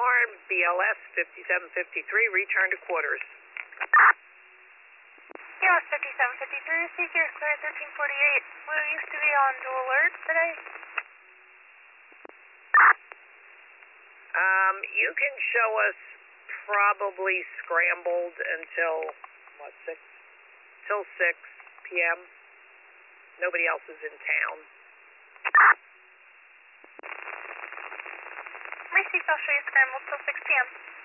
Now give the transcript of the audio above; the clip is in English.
Martin, BLS 5753, return to quarters. BLS 5753, Seeker, clear 1348. We used to be on dual alert today. You can show us probably scrambled until, what, 6? Till 6 p.m. Nobody else is in town. Received, I'll show you scrambled till 6 p.m.